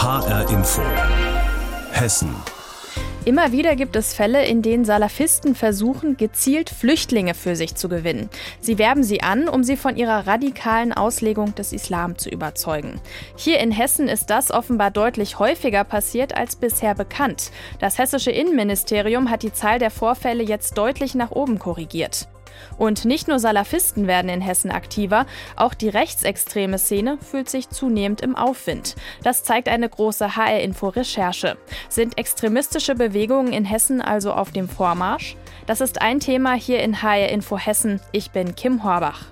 HR Info Hessen. Immer wieder gibt es Fälle, in denen Salafisten versuchen, gezielt Flüchtlinge für sich zu gewinnen. Sie werben sie an, um sie von ihrer radikalen Auslegung des Islam zu überzeugen. Hier in Hessen ist das offenbar deutlich häufiger passiert als bisher bekannt. Das hessische Innenministerium hat die Zahl der Vorfälle jetzt deutlich nach oben korrigiert. Und nicht nur Salafisten werden in Hessen aktiver, auch die rechtsextreme Szene fühlt sich zunehmend im Aufwind. Das zeigt eine große HR-Info-Recherche. Sind extremistische Bewegungen in Hessen also auf dem Vormarsch? Das ist ein Thema hier in HR-Info Hessen. Ich bin Kim Horbach.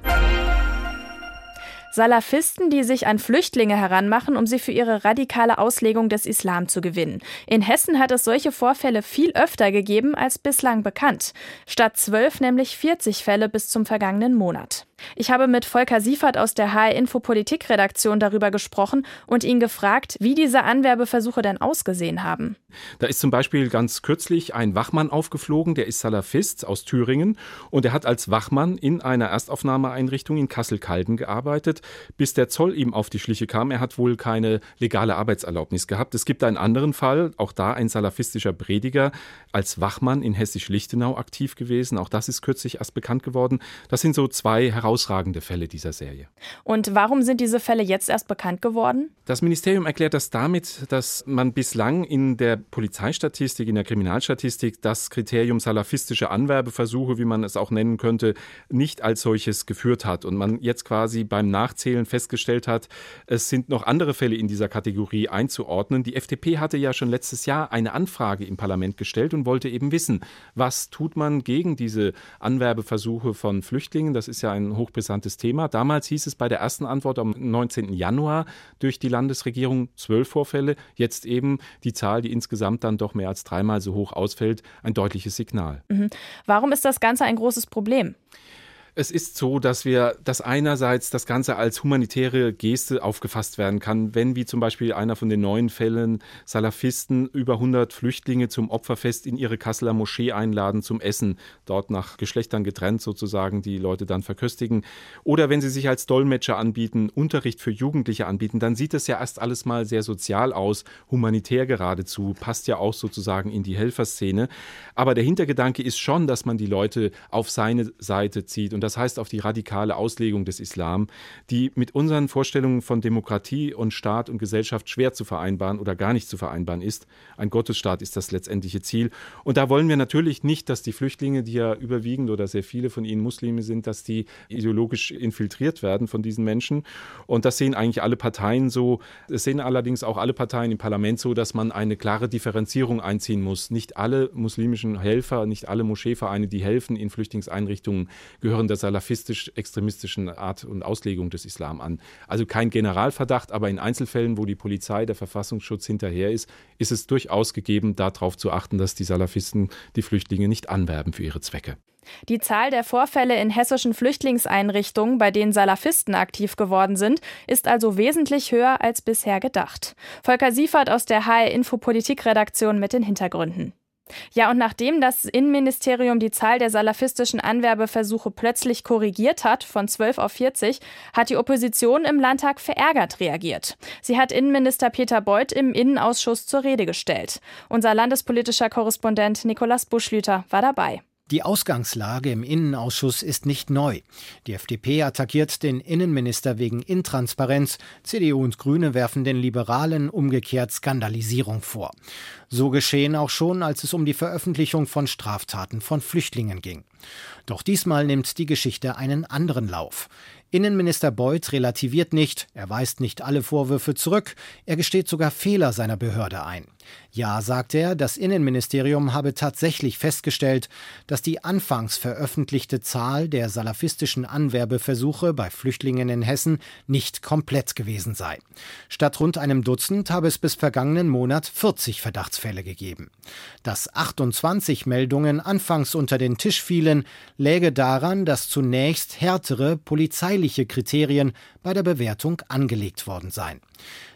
Salafisten, die sich an Flüchtlinge heranmachen, um sie für ihre radikale Auslegung des Islam zu gewinnen. In Hessen hat es solche Vorfälle viel öfter gegeben als bislang bekannt. Statt 12 nämlich 40 Fälle bis zum vergangenen Monat. Ich habe mit Volker Siefert aus der HR-Info-Politik-Redaktion darüber gesprochen und ihn gefragt, wie diese Anwerbeversuche denn ausgesehen haben. Da ist zum Beispiel ganz kürzlich ein Wachmann aufgeflogen, der ist Salafist aus Thüringen und er hat als Wachmann in einer Erstaufnahmeeinrichtung in Kassel-Calden gearbeitet, bis der Zoll ihm auf die Schliche kam. Er hat wohl keine legale Arbeitserlaubnis gehabt. Es gibt einen anderen Fall, auch da ein salafistischer Prediger als Wachmann in Hessisch-Lichtenau aktiv gewesen. Auch das ist kürzlich erst bekannt geworden. Das sind so zwei herausragende Fälle dieser Serie. Und warum sind diese Fälle jetzt erst bekannt geworden? Das Ministerium erklärt das damit, dass man bislang in der Polizeistatistik, in der Kriminalstatistik das Kriterium salafistische Anwerbeversuche, wie man es auch nennen könnte, nicht als solches geführt hat. Und man jetzt quasi beim Nachzählen festgestellt hat, es sind noch andere Fälle in dieser Kategorie einzuordnen. Die FDP hatte ja schon letztes Jahr eine Anfrage im Parlament gestellt und wollte eben wissen, was tut man gegen diese Anwerbeversuche von Flüchtlingen? Das ist ja ein hochbrisantes Thema. Damals hieß es bei der ersten Antwort am 19. Januar durch die Landesregierung 12 Vorfälle. Jetzt eben die Zahl, die insgesamt dann doch mehr als dreimal so hoch ausfällt, ein deutliches Signal. Warum ist das Ganze ein großes Problem? Es ist so, dass einerseits das Ganze als humanitäre Geste aufgefasst werden kann, wenn wie zum Beispiel einer von den neuen Fällen Salafisten über 100 Flüchtlinge zum Opferfest in ihre Kasseler Moschee einladen zum Essen, dort nach Geschlechtern getrennt sozusagen die Leute dann verköstigen. Oder wenn sie sich als Dolmetscher anbieten, Unterricht für Jugendliche anbieten, dann sieht es ja erst alles mal sehr sozial aus, humanitär geradezu, passt ja auch sozusagen in die Helferszene. Aber der Hintergedanke ist schon, dass man die Leute auf seine Seite zieht und das heißt auf die radikale Auslegung des Islam, die mit unseren Vorstellungen von Demokratie und Staat und Gesellschaft schwer zu vereinbaren oder gar nicht zu vereinbaren ist. Ein Gottesstaat ist das letztendliche Ziel. Und da wollen wir natürlich nicht, dass die Flüchtlinge, die ja überwiegend oder sehr viele von ihnen Muslime sind, dass die ideologisch infiltriert werden von diesen Menschen. Und das sehen eigentlich alle Parteien so. Es sehen allerdings auch alle Parteien im Parlament so, dass man eine klare Differenzierung einziehen muss. Nicht alle muslimischen Helfer, nicht alle Moscheevereine, die helfen in Flüchtlingseinrichtungen, gehören der salafistisch-extremistischen Art und Auslegung des Islam an. Also kein Generalverdacht, aber in Einzelfällen, wo die Polizei, der Verfassungsschutz hinterher ist, ist es durchaus gegeben, darauf zu achten, dass die Salafisten die Flüchtlinge nicht anwerben für ihre Zwecke. Die Zahl der Vorfälle in hessischen Flüchtlingseinrichtungen, bei denen Salafisten aktiv geworden sind, ist also wesentlich höher als bisher gedacht. Volker Siefert aus der HR-Info-Politik-Redaktion mit den Hintergründen. Ja, und nachdem das Innenministerium die Zahl der salafistischen Anwerbeversuche plötzlich korrigiert hat, von 12 auf 40, hat die Opposition im Landtag verärgert reagiert. Sie hat Innenminister Peter Beuth im Innenausschuss zur Rede gestellt. Unser landespolitischer Korrespondent Nikolaus Buschlüter war dabei. Die Ausgangslage im Innenausschuss ist nicht neu. Die FDP attackiert den Innenminister wegen Intransparenz. CDU und Grüne werfen den Liberalen umgekehrt Skandalisierung vor. So geschehen auch schon, als es um die Veröffentlichung von Straftaten von Flüchtlingen ging. Doch diesmal nimmt die Geschichte einen anderen Lauf. Innenminister Beuth relativiert nicht, er weist nicht alle Vorwürfe zurück, er gesteht sogar Fehler seiner Behörde ein. Ja, sagt er, das Innenministerium habe tatsächlich festgestellt, dass die anfangs veröffentlichte Zahl der salafistischen Anwerbeversuche bei Flüchtlingen in Hessen nicht komplett gewesen sei. Statt rund einem Dutzend habe es bis vergangenen Monat 40 Verdachtsfälle gegeben. Dass 28 Meldungen anfangs unter den Tisch fielen, läge daran, dass zunächst härtere polizeiliche Kriterien bei der Bewertung angelegt worden seien.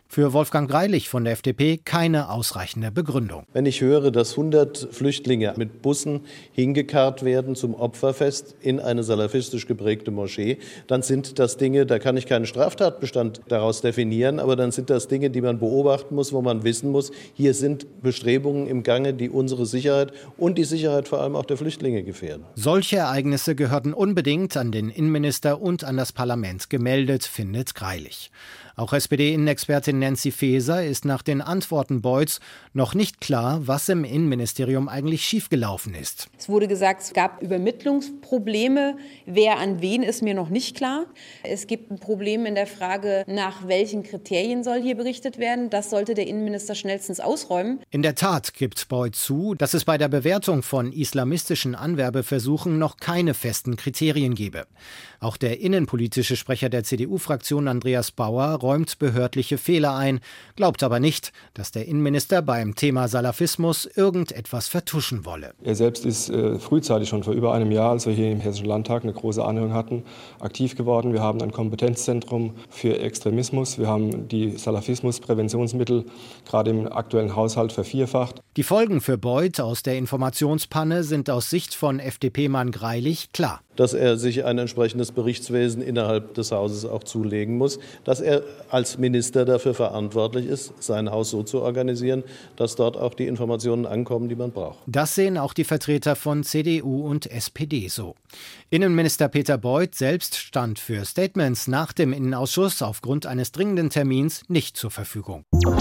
Für Wolfgang Greilich von der FDP keine ausreichende Begründung. Wenn ich höre, dass 100 Flüchtlinge mit Bussen hingekarrt werden zum Opferfest in eine salafistisch geprägte Moschee, dann sind das Dinge, da kann ich keinen Straftatbestand daraus definieren, aber dann sind das Dinge, die man beobachten muss, wo man wissen muss, hier sind Bestrebungen im Gange, die unsere Sicherheit und die Sicherheit vor allem auch der Flüchtlinge gefährden. Solche Ereignisse gehörten unbedingt an den Innenminister und an das Parlament gemeldet, findet Greilich. Auch SPD-Innenexpertin Nancy Faeser ist nach den Antworten Beuths noch nicht klar, was im Innenministerium eigentlich schiefgelaufen ist. Es wurde gesagt, es gab Übermittlungsprobleme. Wer an wen, ist mir noch nicht klar. Es gibt ein Problem in der Frage, nach welchen Kriterien soll hier berichtet werden. Das sollte der Innenminister schnellstens ausräumen. In der Tat gibt Beuth zu, dass es bei der Bewertung von islamistischen Anwerbeversuchen noch keine festen Kriterien gebe. Auch der innenpolitische Sprecher der CDU-Fraktion Andreas Bauer räumt behördliche Fehler ein, glaubt aber nicht, dass der Innenminister beim Thema Salafismus irgendetwas vertuschen wolle. Er selbst ist frühzeitig, schon vor über einem Jahr, als wir hier im Hessischen Landtag eine große Anhörung hatten, aktiv geworden. Wir haben ein Kompetenzzentrum für Extremismus. Wir haben die Salafismuspräventionsmittel gerade im aktuellen Haushalt vervierfacht. Die Folgen für Beuth aus der Informationspanne sind aus Sicht von FDP-Mann Greilich klar. Dass er sich ein entsprechendes Berichtswesen innerhalb des Hauses auch zulegen muss, dass er als Minister dafür verantwortlich ist, sein Haus so zu organisieren, dass dort auch die Informationen ankommen, die man braucht. Das sehen auch die Vertreter von CDU und SPD so. Innenminister Peter Beuth selbst stand für Statements nach dem Innenausschuss aufgrund eines dringenden Termins nicht zur Verfügung.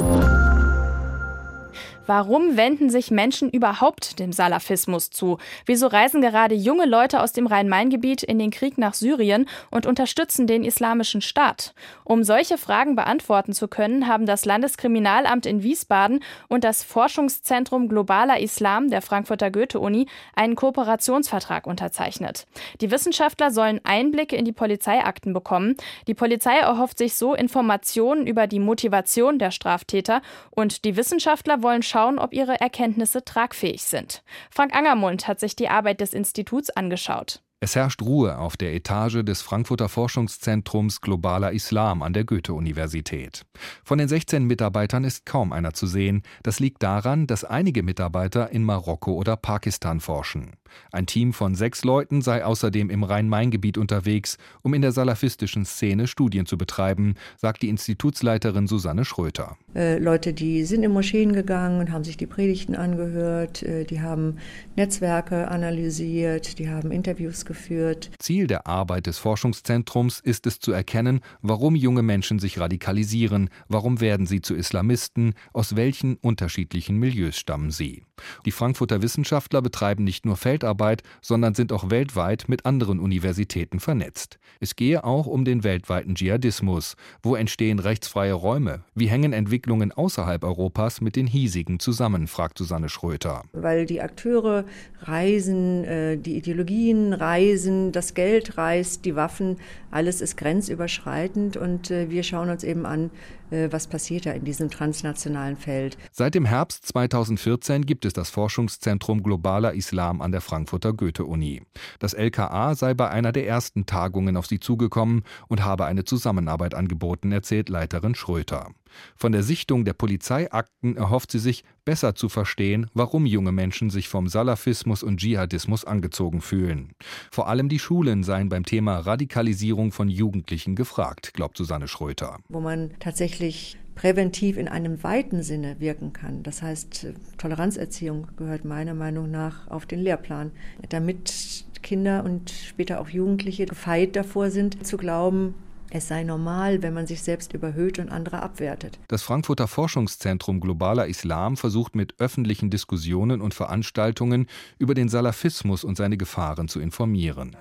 Warum wenden sich Menschen überhaupt dem Salafismus zu? Wieso reisen gerade junge Leute aus dem Rhein-Main-Gebiet in den Krieg nach Syrien und unterstützen den Islamischen Staat? Um solche Fragen beantworten zu können, haben das Landeskriminalamt in Wiesbaden und das Forschungszentrum Globaler Islam der Frankfurter Goethe-Uni einen Kooperationsvertrag unterzeichnet. Die Wissenschaftler sollen Einblicke in die Polizeiakten bekommen. Die Polizei erhofft sich so Informationen über die Motivation der Straftäter und die Wissenschaftler wollen schauen, ob ihre Erkenntnisse tragfähig sind. Frank Angermund hat sich die Arbeit des Instituts angeschaut. Es herrscht Ruhe auf der Etage des Frankfurter Forschungszentrums Globaler Islam an der Goethe-Universität. Von den 16 Mitarbeitern ist kaum einer zu sehen. Das liegt daran, dass einige Mitarbeiter in Marokko oder Pakistan forschen. Ein Team von 6 Leuten sei außerdem im Rhein-Main-Gebiet unterwegs, um in der salafistischen Szene Studien zu betreiben, sagt die Institutsleiterin Susanne Schröter. Leute, die sind in Moscheen gegangen und haben sich die Predigten angehört, die haben Netzwerke analysiert, die haben Interviews geführt. Ziel der Arbeit des Forschungszentrums ist es zu erkennen, warum junge Menschen sich radikalisieren, warum werden sie zu Islamisten, aus welchen unterschiedlichen Milieus stammen sie. Die Frankfurter Wissenschaftler betreiben nicht nur Feldarbeit, sondern sind auch weltweit mit anderen Universitäten vernetzt. Es gehe auch um den weltweiten Dschihadismus. Wo entstehen rechtsfreie Räume? Wie hängen Entwicklungen außerhalb Europas mit den hiesigen zusammen, fragt Susanne Schröter. Weil die Akteure reisen, die Ideologien reisen, das Geld reist, die Waffen, alles ist grenzüberschreitend und wir schauen uns eben an, was passiert da in diesem transnationalen Feld. Seit dem Herbst 2014 gibt es das Forschungszentrum Globaler Islam an der Frankfurter Goethe-Uni. Das LKA sei bei einer der ersten Tagungen auf sie zugekommen und habe eine Zusammenarbeit angeboten, erzählt Leiterin Schröter. Von der Sichtung der Polizeiakten erhofft sie sich, besser zu verstehen, warum junge Menschen sich vom Salafismus und Dschihadismus angezogen fühlen. Vor allem die Schulen seien beim Thema Radikalisierung von Jugendlichen gefragt, glaubt Susanne Schröter. Wo man tatsächlich präventiv in einem weiten Sinne wirken kann. Das heißt, Toleranzerziehung gehört meiner Meinung nach auf den Lehrplan, damit Kinder und später auch Jugendliche gefeit davor sind, zu glauben, es sei normal, wenn man sich selbst überhöht und andere abwertet. Das Frankfurter Forschungszentrum Globaler Islam versucht mit öffentlichen Diskussionen und Veranstaltungen über den Salafismus und seine Gefahren zu informieren.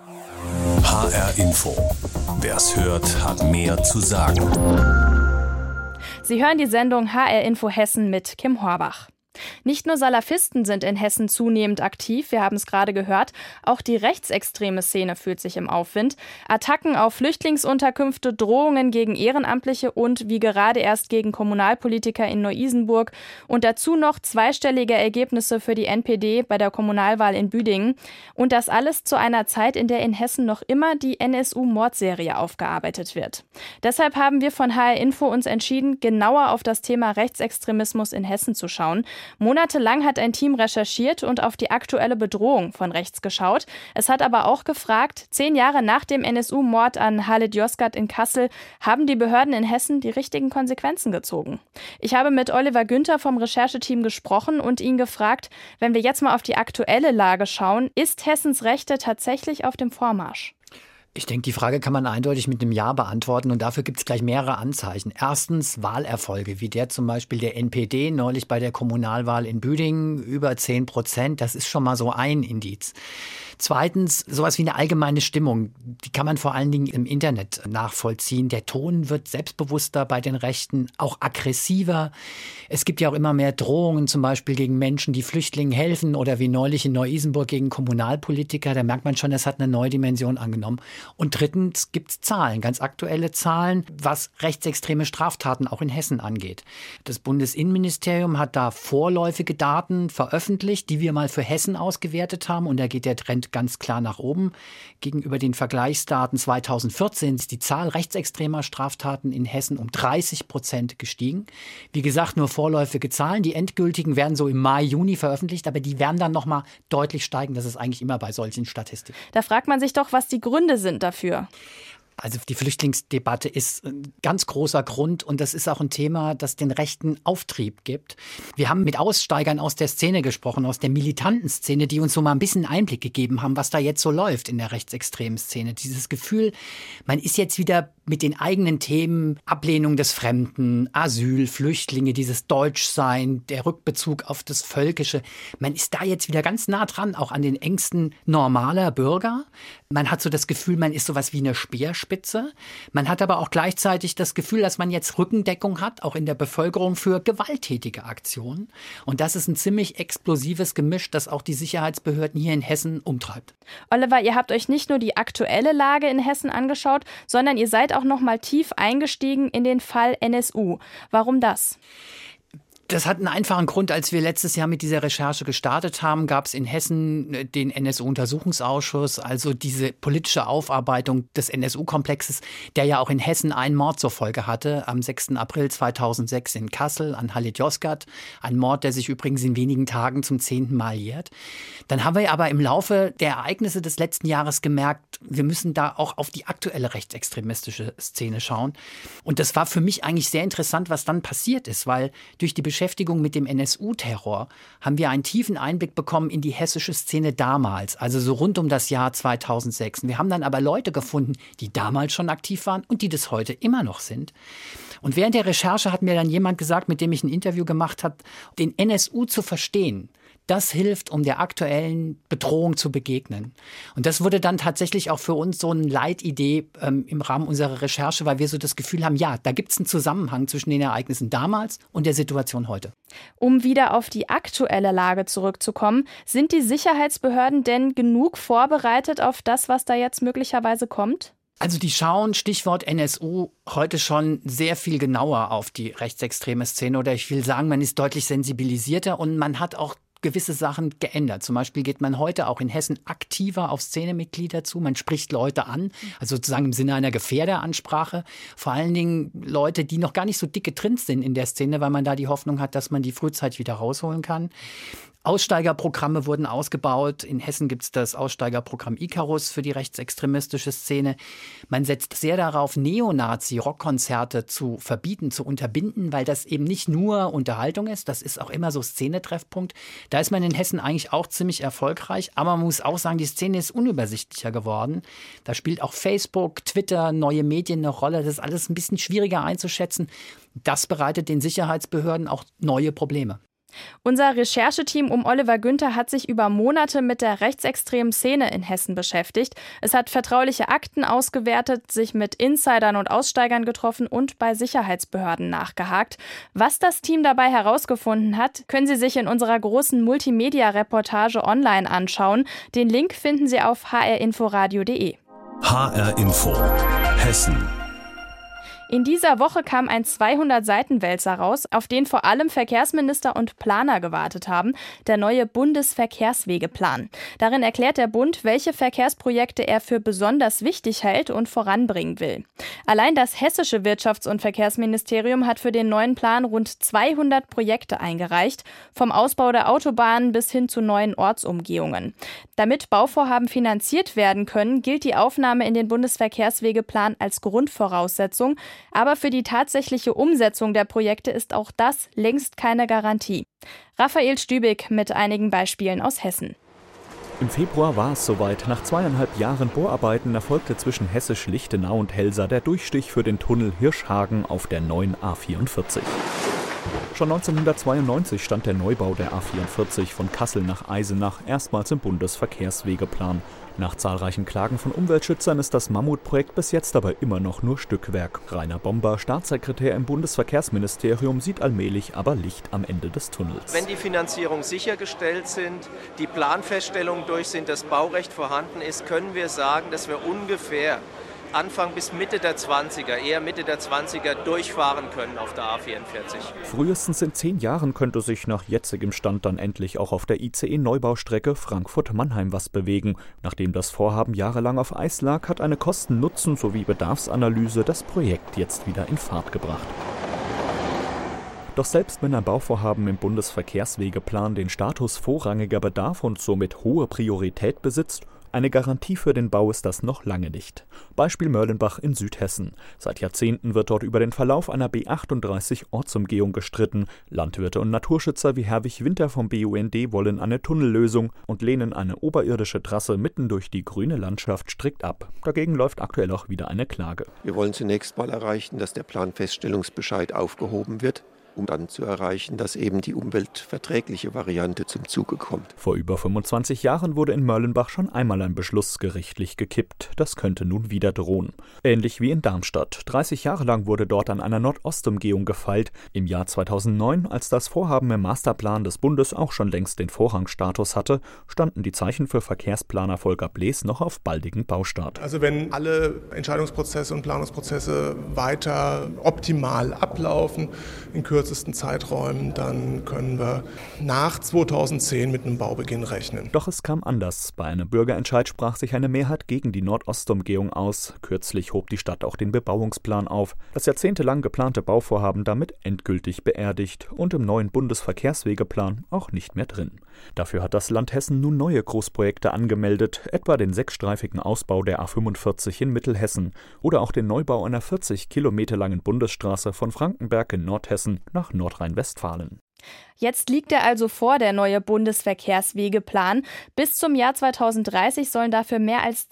HR Info. Wer's hört, hat mehr zu sagen. Sie hören die Sendung HR Info Hessen mit Kim Horbach. Nicht nur Salafisten sind in Hessen zunehmend aktiv, wir haben es gerade gehört, auch die rechtsextreme Szene fühlt sich im Aufwind. Attacken auf Flüchtlingsunterkünfte, Drohungen gegen Ehrenamtliche und wie gerade erst gegen Kommunalpolitiker in Neu-Isenburg und dazu noch zweistellige Ergebnisse für die NPD bei der Kommunalwahl in Büdingen. Und das alles zu einer Zeit, in der in Hessen noch immer die NSU-Mordserie aufgearbeitet wird. Deshalb haben wir von HR Info uns entschieden, genauer auf das Thema Rechtsextremismus in Hessen zu schauen. Monatelang hat ein Team recherchiert und auf die aktuelle Bedrohung von rechts geschaut. Es hat aber auch gefragt, 10 Jahre nach dem NSU-Mord an Halit Yozgat in Kassel, haben die Behörden in Hessen die richtigen Konsequenzen gezogen? Ich habe mit Oliver Günther vom Rechercheteam gesprochen und ihn gefragt, wenn wir jetzt mal auf die aktuelle Lage schauen, ist Hessens Rechte tatsächlich auf dem Vormarsch? Ich denke, die Frage kann man eindeutig mit einem Ja beantworten und dafür gibt es gleich mehrere Anzeichen. Erstens Wahlerfolge, wie der zum Beispiel der NPD neulich bei der Kommunalwahl in Büdingen, über 10%, das ist schon mal so ein Indiz. Zweitens, sowas wie eine allgemeine Stimmung, die kann man vor allen Dingen im Internet nachvollziehen. Der Ton wird selbstbewusster bei den Rechten, auch aggressiver. Es gibt ja auch immer mehr Drohungen, zum Beispiel gegen Menschen, die Flüchtlingen helfen oder wie neulich in Neu-Isenburg gegen Kommunalpolitiker. Da merkt man schon, es hat eine neue Dimension angenommen. Und drittens gibt es Zahlen, ganz aktuelle Zahlen, was rechtsextreme Straftaten auch in Hessen angeht. Das Bundesinnenministerium hat da vorläufige Daten veröffentlicht, die wir mal für Hessen ausgewertet haben. Und da geht der Trend ganz klar nach oben. Gegenüber den Vergleichsdaten 2014 ist die Zahl rechtsextremer Straftaten in Hessen um 30% gestiegen. Wie gesagt, nur vorläufige Zahlen. Die endgültigen werden so im Mai, Juni veröffentlicht, aber die werden dann nochmal deutlich steigen. Das ist eigentlich immer bei solchen Statistiken. Da fragt man sich doch, was die Gründe sind dafür. Also die Flüchtlingsdebatte ist ein ganz großer Grund und das ist auch ein Thema, das den rechten Auftrieb gibt. Wir haben mit Aussteigern aus der Szene gesprochen, aus der militanten Szene, die uns so mal ein bisschen Einblick gegeben haben, was da jetzt so läuft in der rechtsextremen Szene. Dieses Gefühl, man ist jetzt wieder mit den eigenen Themen, Ablehnung des Fremden, Asyl, Flüchtlinge, dieses Deutschsein, der Rückbezug auf das Völkische. Man ist da jetzt wieder ganz nah dran, auch an den Ängsten normaler Bürger. Man hat so das Gefühl, man ist sowas wie eine Speerspitze. Man hat aber auch gleichzeitig das Gefühl, dass man jetzt Rückendeckung hat, auch in der Bevölkerung für gewalttätige Aktionen. Und das ist ein ziemlich explosives Gemisch, das auch die Sicherheitsbehörden hier in Hessen umtreibt. Oliver, ihr habt euch nicht nur die aktuelle Lage in Hessen angeschaut, sondern ihr seid auch noch mal tief eingestiegen in den Fall NSU. Warum das? Das hat einen einfachen Grund. Als wir letztes Jahr mit dieser Recherche gestartet haben, gab es in Hessen den NSU-Untersuchungsausschuss, also diese politische Aufarbeitung des NSU-Komplexes, der ja auch in Hessen einen Mord zur Folge hatte, am 6. April 2006 in Kassel an Halit Yozgat. Ein Mord, der sich übrigens in wenigen Tagen zum 10. Mal jährt. Dann haben wir aber im Laufe der Ereignisse des letzten Jahres gemerkt, wir müssen da auch auf die aktuelle rechtsextremistische Szene schauen. Und das war für mich eigentlich sehr interessant, was dann passiert ist, weil durch die Beschäftigung mit dem NSU-Terror haben wir einen tiefen Einblick bekommen in die hessische Szene damals, also so rund um das Jahr 2006. Wir haben dann aber Leute gefunden, die damals schon aktiv waren und die das heute immer noch sind. Und während der Recherche hat mir dann jemand gesagt, mit dem ich ein Interview gemacht habe, den NSU zu verstehen. Das hilft, um der aktuellen Bedrohung zu begegnen. Und das wurde dann tatsächlich auch für uns so eine Leitidee im Rahmen unserer Recherche, weil wir so das Gefühl haben, ja, da gibt es einen Zusammenhang zwischen den Ereignissen damals und der Situation heute. Um wieder auf die aktuelle Lage zurückzukommen, sind die Sicherheitsbehörden denn genug vorbereitet auf das, was da jetzt möglicherweise kommt? Also die schauen, Stichwort NSU, heute schon sehr viel genauer auf die rechtsextreme Szene. Oder ich will sagen, man ist deutlich sensibilisierter und man hat auch gewisse Sachen geändert. Zum Beispiel geht man heute auch in Hessen aktiver auf Szenemitglieder zu. Man spricht Leute an, also sozusagen im Sinne einer Gefährderansprache. Vor allen Dingen Leute, die noch gar nicht so dick getrimmt sind in der Szene, weil man da die Hoffnung hat, dass man die frühzeitig wieder rausholen kann. Aussteigerprogramme wurden ausgebaut. In Hessen gibt es das Aussteigerprogramm Icarus für die rechtsextremistische Szene. Man setzt sehr darauf, Neonazi-Rockkonzerte zu verbieten, zu unterbinden, weil das eben nicht nur Unterhaltung ist, das ist auch immer so Szenetreffpunkt. Da ist man in Hessen eigentlich auch ziemlich erfolgreich, aber man muss auch sagen, die Szene ist unübersichtlicher geworden. Da spielt auch Facebook, Twitter, neue Medien eine Rolle. Das ist alles ein bisschen schwieriger einzuschätzen. Das bereitet den Sicherheitsbehörden auch neue Probleme. Unser Rechercheteam um Oliver Günther hat sich über Monate mit der rechtsextremen Szene in Hessen beschäftigt. Es hat vertrauliche Akten ausgewertet, sich mit Insidern und Aussteigern getroffen und bei Sicherheitsbehörden nachgehakt. Was das Team dabei herausgefunden hat, können Sie sich in unserer großen Multimedia-Reportage online anschauen. Den Link finden Sie auf hrinforadio.de. HR Info Hessen. In dieser Woche kam ein 200-Seiten-Wälzer raus, auf den vor allem Verkehrsminister und Planer gewartet haben, der neue Bundesverkehrswegeplan. Darin erklärt der Bund, welche Verkehrsprojekte er für besonders wichtig hält und voranbringen will. Allein das hessische Wirtschafts- und Verkehrsministerium hat für den neuen Plan rund 200 Projekte eingereicht, vom Ausbau der Autobahnen bis hin zu neuen Ortsumgehungen. Damit Bauvorhaben finanziert werden können, gilt die Aufnahme in den Bundesverkehrswegeplan als Grundvoraussetzung. Aber für die tatsächliche Umsetzung der Projekte ist auch das längst keine Garantie. Raphael Stübig mit einigen Beispielen aus Hessen. Im Februar war es soweit. Nach 2,5 Jahren Bohrarbeiten erfolgte zwischen Hessisch-Lichtenau und Helsa der Durchstich für den Tunnel Hirschhagen auf der neuen A44. Schon 1992 stand der Neubau der A44 von Kassel nach Eisenach erstmals im Bundesverkehrswegeplan. Nach zahlreichen Klagen von Umweltschützern ist das Mammutprojekt bis jetzt aber immer noch nur Stückwerk. Rainer Bomber, Staatssekretär im Bundesverkehrsministerium, sieht allmählich aber Licht am Ende des Tunnels. Wenn die Finanzierung sichergestellt sind, die Planfeststellungen durch sind, das Baurecht vorhanden ist, können wir sagen, dass wir ungefähr Anfang bis Mitte der 20er, eher Mitte der 20er, durchfahren können auf der A44. Frühestens in 10 Jahren könnte sich nach jetzigem Stand dann endlich auch auf der ICE-Neubaustrecke Frankfurt-Mannheim was bewegen. Nachdem das Vorhaben jahrelang auf Eis lag, hat eine Kosten-Nutzen- sowie Bedarfsanalyse das Projekt jetzt wieder in Fahrt gebracht. Doch selbst wenn ein Bauvorhaben im Bundesverkehrswegeplan den Status vorrangiger Bedarf und somit hohe Priorität besitzt, eine Garantie für den Bau ist das noch lange nicht. Beispiel Mörlenbach in Südhessen. Seit Jahrzehnten wird dort über den Verlauf einer B38-Ortsumgehung gestritten. Landwirte und Naturschützer wie Herwig Winter vom BUND wollen eine Tunnellösung und lehnen eine oberirdische Trasse mitten durch die grüne Landschaft strikt ab. Dagegen läuft aktuell auch wieder eine Klage. Wir wollen zunächst mal erreichen, dass der Planfeststellungsbescheid aufgehoben wird, um dann zu erreichen, dass eben die umweltverträgliche Variante zum Zuge kommt. Vor über 25 Jahren wurde in Mörlenbach schon einmal ein Beschluss gerichtlich gekippt. Das könnte nun wieder drohen. Ähnlich wie in Darmstadt. 30 Jahre lang wurde dort an einer Nordostumgehung gefeilt. Im Jahr 2009, als das Vorhaben im Masterplan des Bundes auch schon längst den Vorrangstatus hatte, standen die Zeichen für Verkehrsplaner Volker Blees noch auf baldigen Baustart. Also wenn alle Entscheidungsprozesse und Planungsprozesse weiter optimal ablaufen, in kürzesten Zeiträumen, dann können wir nach 2010 mit einem Baubeginn rechnen. Doch es kam anders. Bei einem Bürgerentscheid sprach sich eine Mehrheit gegen die Nordostumgehung aus. Kürzlich hob die Stadt auch den Bebauungsplan auf. Das jahrzehntelang geplante Bauvorhaben damit endgültig beerdigt und im neuen Bundesverkehrswegeplan auch nicht mehr drin. Dafür hat das Land Hessen nun neue Großprojekte angemeldet, etwa den 6-streifigen Ausbau der A45 in Mittelhessen oder auch den Neubau einer 40 Kilometer langen Bundesstraße von Frankenberg in Nordhessen nach Nordrhein-Westfalen. Jetzt liegt er also vor, der neue Bundesverkehrswegeplan. Bis zum Jahr 2030 sollen dafür mehr als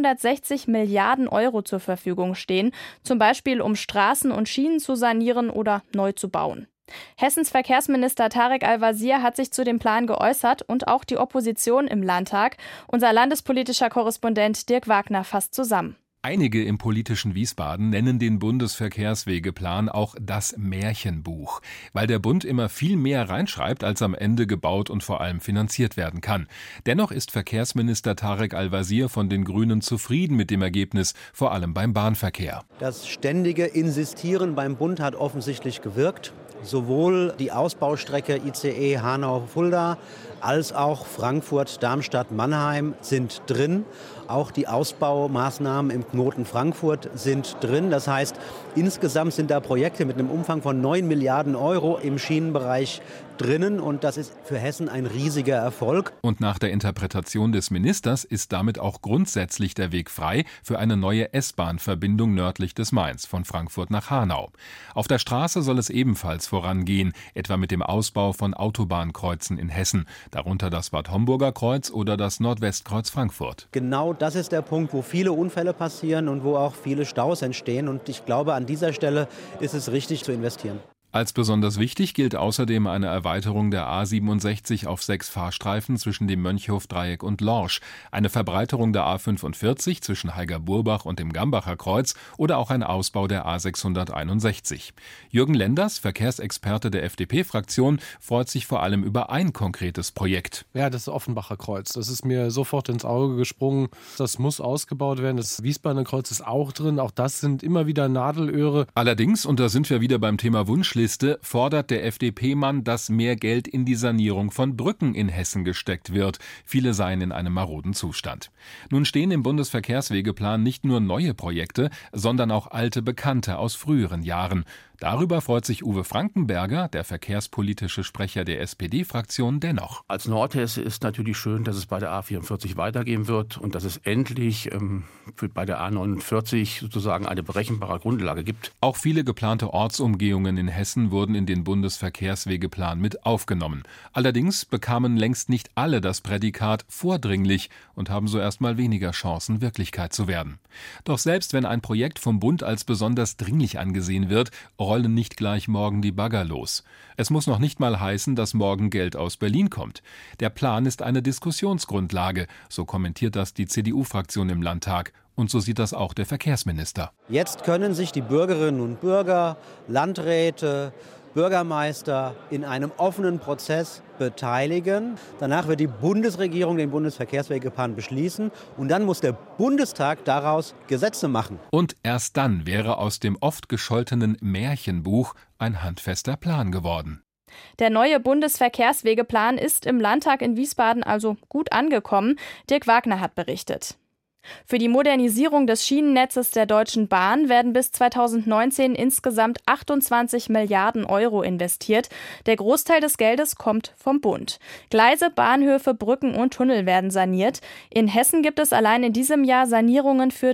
260 Milliarden Euro zur Verfügung stehen, zum Beispiel um Straßen und Schienen zu sanieren oder neu zu bauen. Hessens Verkehrsminister Tarek Al-Wazir hat sich zu dem Plan geäußert und auch die Opposition im Landtag. Unser landespolitischer Korrespondent Dirk Wagner fasst zusammen. Einige im politischen Wiesbaden nennen den Bundesverkehrswegeplan auch das Märchenbuch, weil der Bund immer viel mehr reinschreibt, als am Ende gebaut und vor allem finanziert werden kann. Dennoch ist Verkehrsminister Tarek Al-Wazir von den Grünen zufrieden mit dem Ergebnis, vor allem beim Bahnverkehr. Das ständige Insistieren beim Bund hat offensichtlich gewirkt. Sowohl die Ausbaustrecke ICE Hanau-Fulda als auch Frankfurt-Darmstadt-Mannheim sind drin. Auch die Ausbaumaßnahmen im Knoten Frankfurt sind drin. Das heißt, insgesamt sind da Projekte mit einem Umfang von 9 Milliarden Euro im Schienenbereich drinnen. Und das ist für Hessen ein riesiger Erfolg. Und nach der Interpretation des Ministers ist damit auch grundsätzlich der Weg frei für eine neue S-Bahn-Verbindung nördlich des Mains von Frankfurt nach Hanau. Auf der Straße soll es ebenfalls vorangehen, etwa mit dem Ausbau von Autobahnkreuzen in Hessen, darunter das Bad Homburger Kreuz oder das Nordwestkreuz Frankfurt. Genau das ist der Punkt, wo viele Unfälle passieren und wo auch viele Staus entstehen. Und ich glaube, an dieser Stelle ist es richtig zu investieren. Als besonders wichtig gilt außerdem eine Erweiterung der A67 auf 6 Fahrstreifen zwischen dem Mönchhof-Dreieck und Lorsch, eine Verbreiterung der A45 zwischen Haiger-Burbach und dem Gambacher Kreuz oder auch ein Ausbau der A661. Jürgen Lenders, Verkehrsexperte der FDP-Fraktion, freut sich vor allem über ein konkretes Projekt. Ja, das Offenbacher Kreuz. Das ist mir sofort ins Auge gesprungen. Das muss ausgebaut werden. Das Wiesbadener Kreuz ist auch drin. Auch das sind immer wieder Nadelöhre. Allerdings, und da sind wir wieder beim Thema Wunschliste, fordert der FDP-Mann, dass mehr Geld in die Sanierung von Brücken in Hessen gesteckt wird. Viele seien in einem maroden Zustand. Nun stehen im Bundesverkehrswegeplan nicht nur neue Projekte, sondern auch alte Bekannte aus früheren Jahren. Darüber freut sich Uwe Frankenberger, der verkehrspolitische Sprecher der SPD-Fraktion, dennoch. Als Nordhesse ist natürlich schön, dass es bei der A44 weitergehen wird und dass es endlich bei der A49 sozusagen eine berechenbare Grundlage gibt. Auch viele geplante Ortsumgehungen in Hessen wurden in den Bundesverkehrswegeplan mit aufgenommen. Allerdings bekamen längst nicht alle das Prädikat vordringlich und haben so erstmal weniger Chancen, Wirklichkeit zu werden. Doch selbst wenn ein Projekt vom Bund als besonders dringlich angesehen wird, rollen nicht gleich morgen die Bagger los. Es muss noch nicht mal heißen, dass morgen Geld aus Berlin kommt. Der Plan ist eine Diskussionsgrundlage, so kommentiert das die CDU-Fraktion im Landtag. Und so sieht das auch der Verkehrsminister. Jetzt können sich die Bürgerinnen und Bürger, Landräte, Bürgermeister in einem offenen Prozess beteiligen. Danach wird die Bundesregierung den Bundesverkehrswegeplan beschließen und dann muss der Bundestag daraus Gesetze machen. Und erst dann wäre aus dem oft gescholtenen Märchenbuch ein handfester Plan geworden. Der neue Bundesverkehrswegeplan ist im Landtag in Wiesbaden also gut angekommen. Dirk Wagner hat berichtet. Für die Modernisierung des Schienennetzes der Deutschen Bahn werden bis 2019 insgesamt 28 Milliarden Euro investiert. Der Großteil des Geldes kommt vom Bund. Gleise, Bahnhöfe, Brücken und Tunnel werden saniert. In Hessen gibt es allein in diesem Jahr Sanierungen für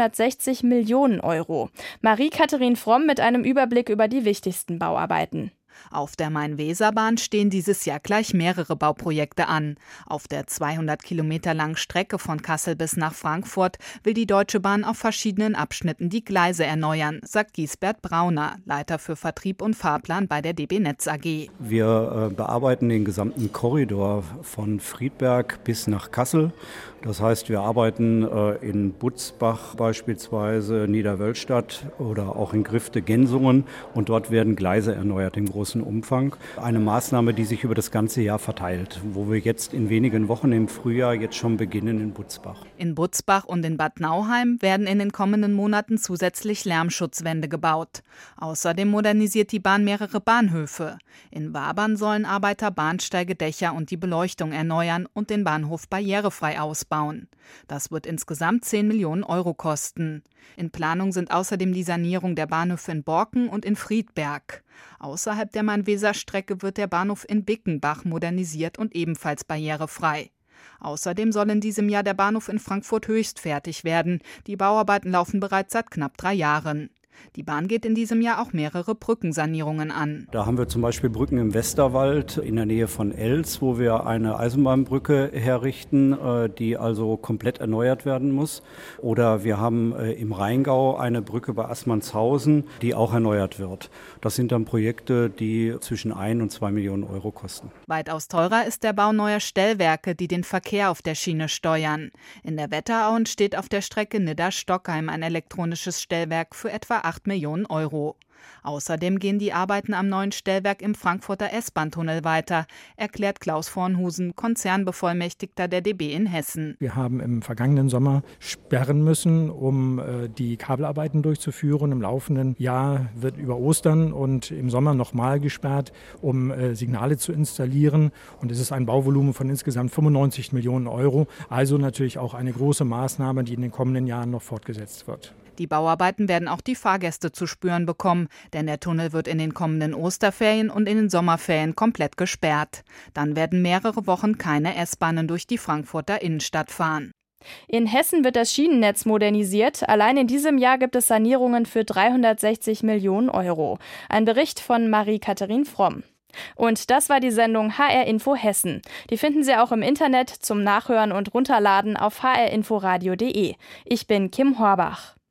360 Millionen Euro. Marie-Katharin Fromm mit einem Überblick über die wichtigsten Bauarbeiten. Auf der Main-Weser-Bahn stehen dieses Jahr gleich mehrere Bauprojekte an. Auf der 200 Kilometer langen Strecke von Kassel bis nach Frankfurt will die Deutsche Bahn auf verschiedenen Abschnitten die Gleise erneuern, sagt Giesbert Brauner, Leiter für Vertrieb und Fahrplan bei der DB Netz AG. Wir bearbeiten den gesamten Korridor von Friedberg bis nach Kassel. Das heißt, wir arbeiten in Butzbach beispielsweise, Niederwölstadt oder auch in Grifte-Gensungen und dort werden Gleise erneuert im großen Umfang. Eine Maßnahme, die sich über das ganze Jahr verteilt, wo wir jetzt in wenigen Wochen im Frühjahr jetzt schon beginnen in Butzbach. In Butzbach und in Bad Nauheim werden in den kommenden Monaten zusätzlich Lärmschutzwände gebaut. Außerdem modernisiert die Bahn mehrere Bahnhöfe. In Wabern sollen Arbeiter Bahnsteige, Dächer und die Beleuchtung erneuern und den Bahnhof barrierefrei ausbauen. Das wird insgesamt 10 Millionen Euro kosten. In Planung sind außerdem die Sanierung der Bahnhöfe in Borken und in Friedberg. Außerhalb der Main-Weser-Strecke wird der Bahnhof in Bickenbach modernisiert und ebenfalls barrierefrei. Außerdem soll in diesem Jahr der Bahnhof in Frankfurt Höchst fertig werden. Die Bauarbeiten laufen bereits seit knapp 3 Jahren. Die Bahn geht in diesem Jahr auch mehrere Brückensanierungen an. Da haben wir zum Beispiel Brücken im Westerwald in der Nähe von Elz, wo wir eine Eisenbahnbrücke herrichten, die also komplett erneuert werden muss. Oder wir haben im Rheingau eine Brücke bei Assmannshausen, die auch erneuert wird. Das sind dann Projekte, die zwischen 1 und 2 Millionen Euro kosten. Weitaus teurer ist der Bau neuer Stellwerke, die den Verkehr auf der Schiene steuern. In der Wetterau entsteht auf der Strecke Nidda-Stockheim ein elektronisches Stellwerk für etwa 8 Millionen Euro. Außerdem gehen die Arbeiten am neuen Stellwerk im Frankfurter S-Bahn-Tunnel weiter, erklärt Klaus Vornhusen, Konzernbevollmächtigter der DB in Hessen. Wir haben im vergangenen Sommer sperren müssen, um die Kabelarbeiten durchzuführen. Im laufenden Jahr wird über Ostern und im Sommer nochmal gesperrt, um Signale zu installieren. Und es ist ein Bauvolumen von insgesamt 95 Millionen Euro. Also natürlich auch eine große Maßnahme, die in den kommenden Jahren noch fortgesetzt wird. Die Bauarbeiten werden auch die Fahrgäste zu spüren bekommen, denn der Tunnel wird in den kommenden Osterferien und in den Sommerferien komplett gesperrt. Dann werden mehrere Wochen keine S-Bahnen durch die Frankfurter Innenstadt fahren. In Hessen wird das Schienennetz modernisiert. Allein in diesem Jahr gibt es Sanierungen für 360 Millionen Euro. Ein Bericht von Marie-Katharin Fromm. Und das war die Sendung HR Info Hessen. Die finden Sie auch im Internet zum Nachhören und Runterladen auf hrinforadio.de. Ich bin Kim Horbach.